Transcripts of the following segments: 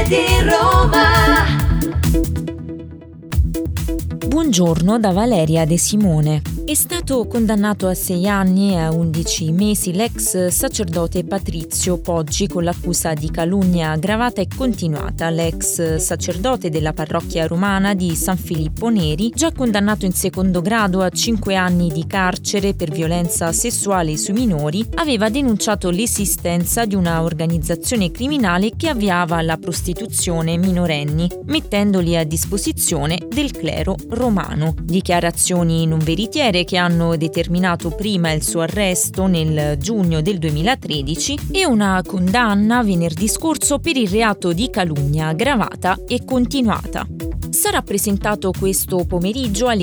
di Roma. Buongiorno da Valeria De Simone. È stato condannato a 6 anni e a 11 mesi l'ex sacerdote Patrizio Poggi con l'accusa di calunnia aggravata e continuata. L'ex sacerdote della parrocchia romana di San Filippo Neri, già condannato in secondo grado a 5 anni di carcere per violenza sessuale sui minori, aveva denunciato l'esistenza di una organizzazione criminale che avviava la prostituzione minorenni, mettendoli a disposizione del clero romano. Dichiarazioni non veritiere che hanno determinato prima il suo arresto nel giugno del 2013 e una condanna venerdì scorso per il reato di calunnia aggravata e continuata. Sarà presentato questo pomeriggio alle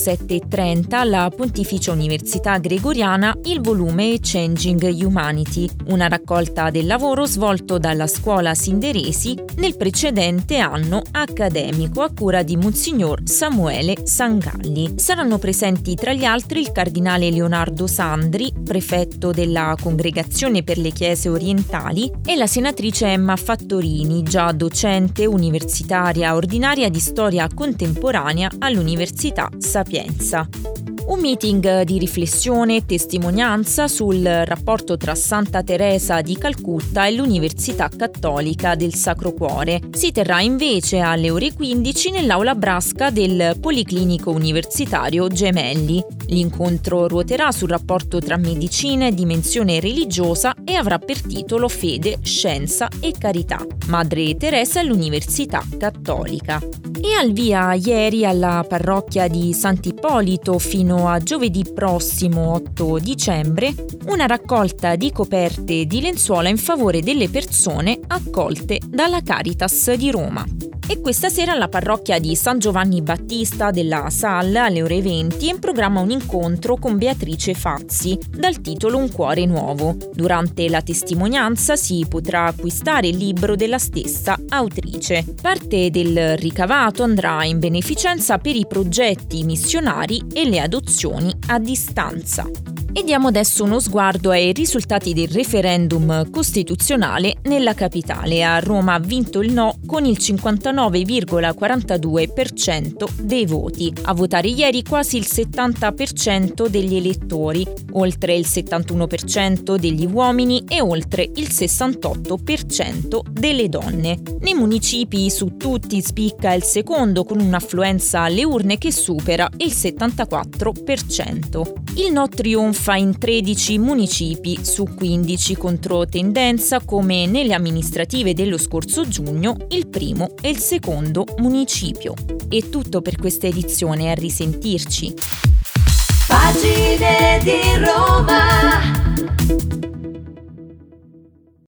17:30 alla Pontificia Università Gregoriana il volume Changing Humanity, una raccolta del lavoro svolto dalla Scuola Sinderesi nel precedente anno accademico a cura di Monsignor Samuele Sangalli. Saranno presenti tra gli altri il cardinale Leonardo Sandri, prefetto della Congregazione per le Chiese Orientali, e la senatrice Emma Fattorini, già docente universitaria ordinaria di Storia Contemporanea all'Università Sapienza. Un meeting di riflessione e testimonianza sul rapporto tra Santa Teresa di Calcutta e l'Università Cattolica del Sacro Cuore. Si terrà invece alle ore 15 nell'aula Brasca del Policlinico Universitario Gemelli. L'incontro ruoterà sul rapporto tra medicina e dimensione religiosa e avrà per titolo Fede, Scienza e Carità. Madre Teresa e l'Università Cattolica. E al via ieri alla parrocchia di Sant'Ippolito fino a giovedì prossimo 8 dicembre una raccolta di coperte e di lenzuola in favore delle persone accolte dalla Caritas di Roma. E questa sera alla parrocchia di San Giovanni Battista della Salle alle ore 20 è in programma un incontro con Beatrice Fazzi dal titolo Un cuore nuovo. Durante la testimonianza si potrà acquistare il libro della stessa autrice. Parte del ricavato andrà in beneficenza per i progetti missionari e le adozioni a distanza. E diamo adesso uno sguardo ai risultati del referendum costituzionale nella capitale. A Roma ha vinto il no con il 59,42% dei voti. A votare ieri quasi il 70% degli elettori, oltre il 71% degli uomini e oltre il 68% delle donne. Nei municipi su tutti spicca il secondo con un'affluenza alle urne che supera il 74%. Il no trionfa in 13 municipi su 15 contro tendenza come nelle amministrative dello scorso giugno il primo e il secondo municipio. È tutto per questa edizione, a risentirci. Pagine di Roma.